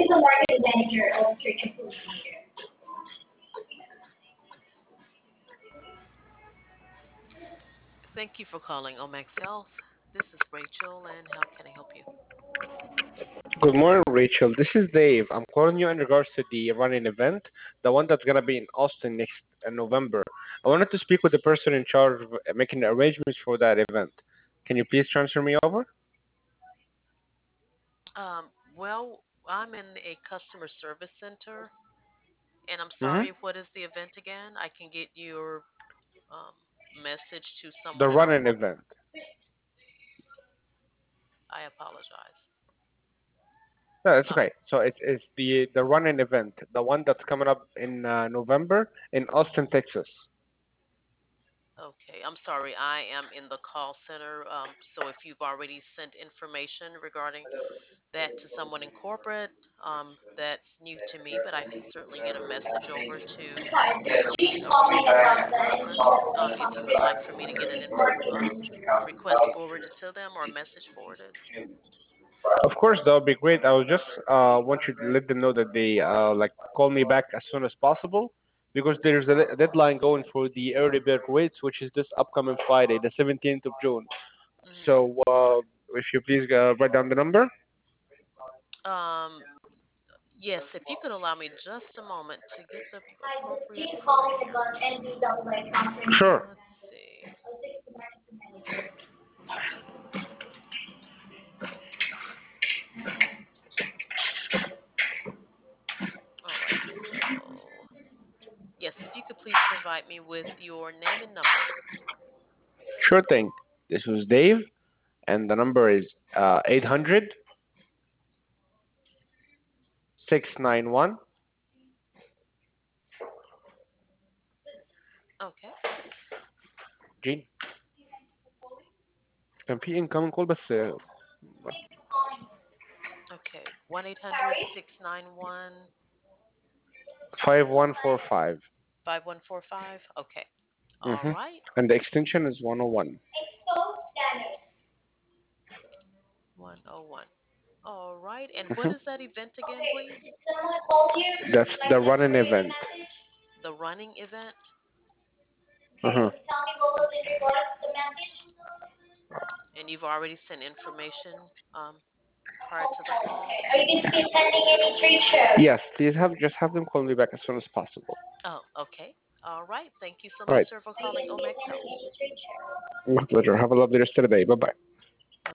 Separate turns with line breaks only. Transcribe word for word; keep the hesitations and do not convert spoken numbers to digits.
Thank you for calling Omax Health. This is Rachel, and how can I help you?
Good morning, Rachel. This is Dave. I'm calling you in regards to the running event, the one that's gonna be in Austin next uh, November. I wanted to speak with the person in charge of uh, making the arrangements for that event. Can you please transfer me over?
Um, well, I'm in a customer service center, and I'm
Mm-hmm.
sorry, what is the event again? I can get your um, message to
The
someone in our
running
corporate.
event.
I apologize.
No, it's
Um,
okay. So it's it's the the running event, the one that's coming up in uh, November in Austin, Texas.
okay, I'm sorry, I am in the call center. Um, so if you've already sent information regarding that to someone in corporate, um, that's new to me, but I can certainly get a message over to a corporate person, um, if you would like for me to get an inf- um, request forwarded to them or a message forwarded.
Of course, that would be great. I would just uh, want you to let them know that they uh, like call me back as soon as possible because there's a de- deadline going for the early bird rates, which is this upcoming Friday, the seventeenth of June.
Hmm.
So uh, if you please uh, write down the number.
Um, yes, if you could allow me just a moment to get the appropriate phone number.
Sure.
Let's see. All right, so yes, if you could please provide me with your name and number.
Sure thing. This was Dave, and the number is uh, eight hundred
Okay,
جين كان في incoming call بس uh,
okay, one eight hundred six nine one
five one four five.
five one four five. Okay, all
Mm-hmm.
right,
And the extension is one oh one.
one oh one. All right, and what
Mm-hmm.
is that event again, please?
That's the running event.
The running event?
Uh-huh.
Okay. And you've already sent information um, prior to the call?
Yes, please have just have them call me back as soon as possible.
Oh, okay. All right. Thank you so
All
much,
right.
sir, for calling Omex Health.
My pleasure. Have a lovely rest of the day. Bye bye.